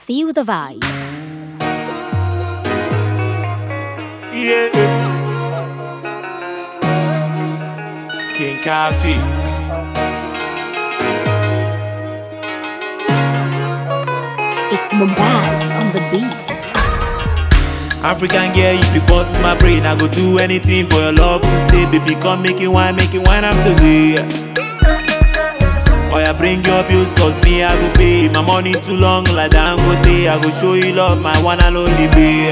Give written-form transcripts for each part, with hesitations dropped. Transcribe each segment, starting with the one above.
Feel the vibe. Yeah. King Coffee. It's Mubaz on the beat. African girl, you be busting my brain. I go do anything for your love to stay, baby. Come make it wine, I'm today. Oh, yeah, bring your bills, cause me, I go pay. My money too long, like Dangote. I go show you love, my one and only babe.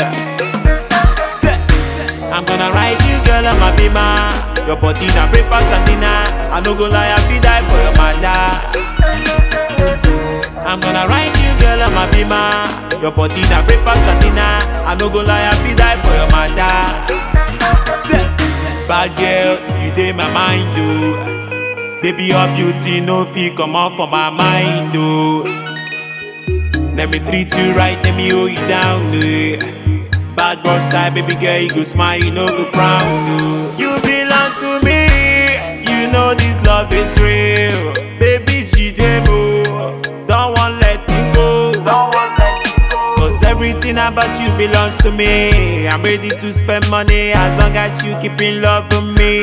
I'm gonna write you, girl, I'm a bima. Your body na breakfast and dinner. I no go lie, I feel die for your mother. I'm gonna write you, girl, I'm a bima. Your body na breakfast and dinner. I no go lie, I feel die for your mother. Bad girl, you dey my mind, oh. Baby, your beauty no fit come out from my mind, oh. Let me treat you right, let me hold you down, oh. Bad girl style, baby girl, you go smile, you no go frown, oh. You belong to me, you know this love is real. Baby, Jidemo, don't want let it go. Cause everything about you belongs to me. I'm ready to spend money as long as you keep in love with me.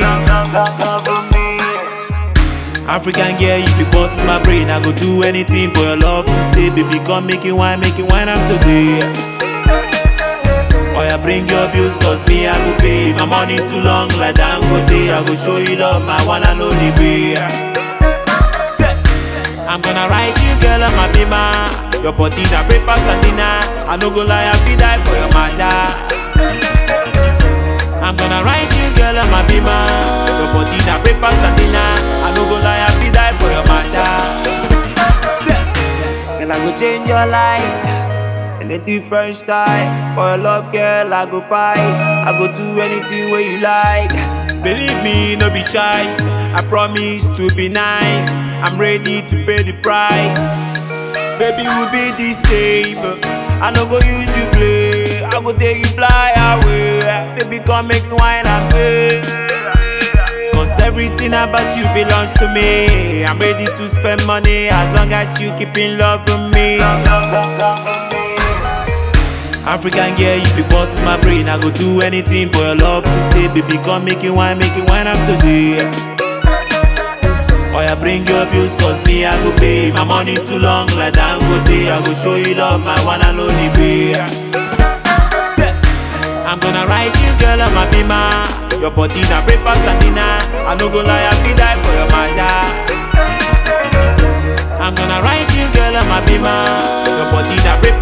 African girl, you be busting my brain. I go do anything for your love to stay, baby. Come make it wine, I'm today. Oh, yeah, bring your bills, cause me, I go pay. My money too long, like Dangote. I go show you love, my one and only babe. I'm gonna write you, girl, I'm a bima. Your body na breakfast and dinner. I no go lie, I feel die for your mother. I'm gonna write you, girl, I'm a bima. Your body na breakfast and dinner. I no go lie, I feel die for your mother. Cause I go change your life in a different style. For your love, girl, I go fight. I go do anything where you like. Believe me, no be choice. I promise to be nice. I'm ready to pay the price. Baby, we'll be the same. I no go use you play. I go take you fly away. Baby, come make me wine and pay. Cause everything about you belongs to me. I'm ready to spend money as long as you keep in love with me. African girl, you be busting my brain. I go do anything for your love to stay, baby. Come make it wine, I'm today. Oh, yeah, bring your bills, cause me, I go pay. My money too long, like Dangote. I go show you love, my one and only babe. I'm gonna write you, girl, I'm a bima. Your body na breakfast and dinner. I no go lie, I feel die for your mother. I'm gonna write you, girl, I'm a bima. Your body na breakfast